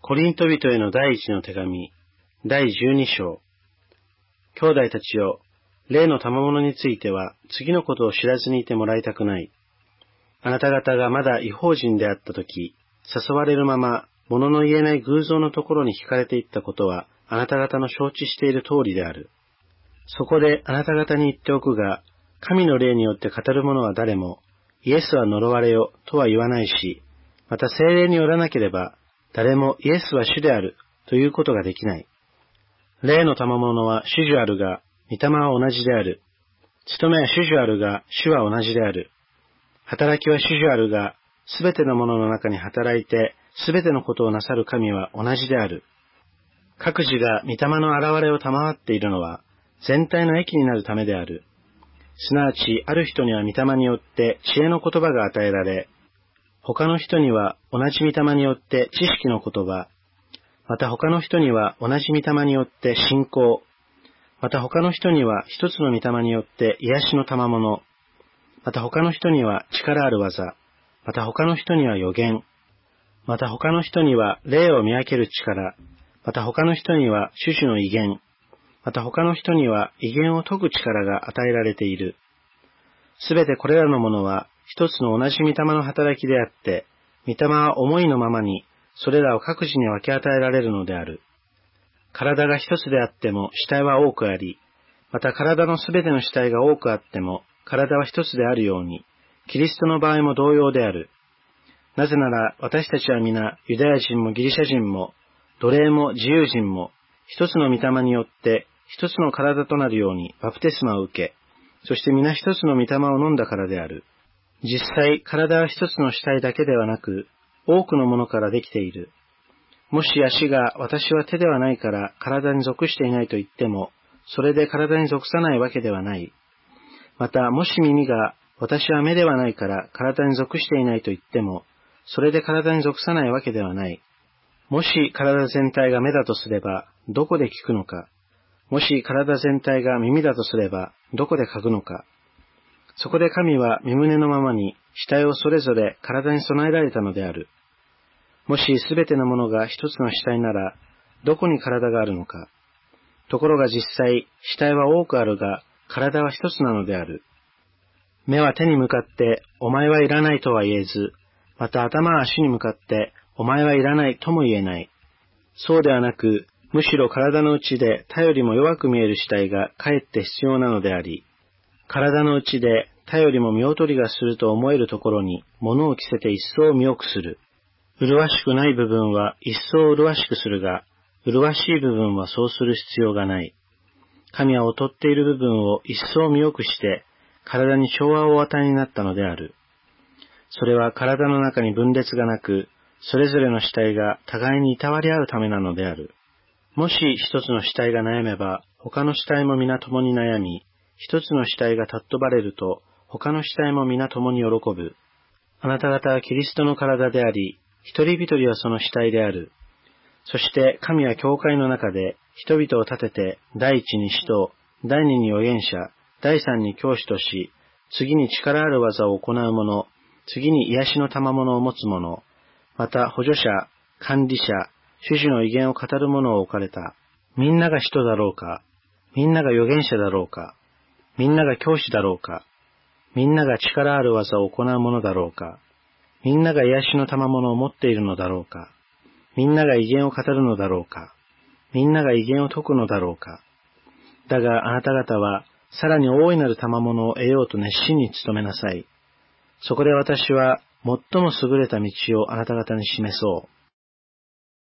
コリント人への第一の手紙、第12章。兄弟たちよ、例の賜物については、次のことを知らずにいてもらいたくない。あなた方がまだ異邦人であったとき、誘われるまま、物の言えない偶像のところに惹かれていったことは、あなた方の承知している通りである。そこであなた方に言っておくが、神の霊によって語る者は誰も、イエスは呪われよとは言わないし、また聖霊によらなければ、誰もイエスは主であるということができない。霊の賜物は主樹あるが、御霊は同じである。務めは主樹あるが、主は同じである。働きは主樹あるが、すべてのものの中に働いて、すべてのことをなさる神は同じである。各自が御霊の現れを賜っているのは、全体の益になるためである。すなわち、ある人には御霊によって知恵の言葉が与えられ、他の人には同じ御霊によって知識の言葉、また他の人には同じ御霊によって信仰、また他の人には一つの御霊によって癒しの賜物、また他の人には力ある技、また他の人には預言、また他の人には霊を見分ける力、また他の人には種々の威厳、また他の人には威厳を解く力が与えられている。すべてこれらのものは一つの同じ御霊の働きであって、御霊は思いのままにそれらを各自に分け与えられるのである。体が一つであっても死体は多くあり、また体のすべての死体が多くあっても体は一つであるように、キリストの場合も同様である。なぜなら私たちは皆ユダヤ人もギリシャ人も奴隷も自由人も一つの御霊によって一つの体となるようにバプテスマを受け、そして皆一つの御霊を飲んだからである。実際、体は一つの死体だけではなく、多くのものからできている。もし足が私は手ではないから体に属していないと言っても、それで体に属さないわけではない。また、もし耳が私は目ではないから体に属していないと言っても、それで体に属さないわけではない。もし体全体が目だとすれば、どこで聞くのか。もし体全体が耳だとすれば、どこで嗅ぐのか。そこで神は御胸のままに死体をそれぞれ体に備えられたのである。もしすべてのものが一つの死体なら、どこに体があるのか。ところが実際、死体は多くあるが、体は一つなのである。目は手に向かって、お前はいらないとは言えず、また頭は足に向かって、お前はいらないとも言えない。そうではなく、むしろ体の内で他よりも弱く見える死体がかえって必要なのであり、体の内で他よりも見劣りがすると思えるところに物を着せて一層見よくする。麗しくない部分は一層麗しくするが、麗しい部分はそうする必要がない。神は劣っている部分を一層見よくして、体に調和をお与えになったのである。それは体の中に分裂がなく、それぞれの死体が互いにいたわり合うためなのである。もし一つの死体が悩めば、他の死体も皆共に悩み、一つの死体が尊ばれると、他の死体も皆共に喜ぶ。あなた方はキリストの体であり、一人一人はその死体である。そして神は教会の中で人々を立てて、第一に使徒、第二に預言者、第三に教師とし、次に力ある技を行う者、次に癒しの賜物を持つ者、また補助者、管理者、主事の威厳を語る者を置かれた。みんなが使徒だろうか？みんなが預言者だろうか？みんなが教師だろうか？みんなが力ある技を行う者だろうか？みんなが癒しの賜物を持っているのだろうか？みんなが威厳を語るのだろうか？みんなが威厳を解くのだろうか？だがあなた方は、さらに大いなる賜物を得ようと熱心に努めなさい。そこで私は、最も優れた道をあなた方に示そう。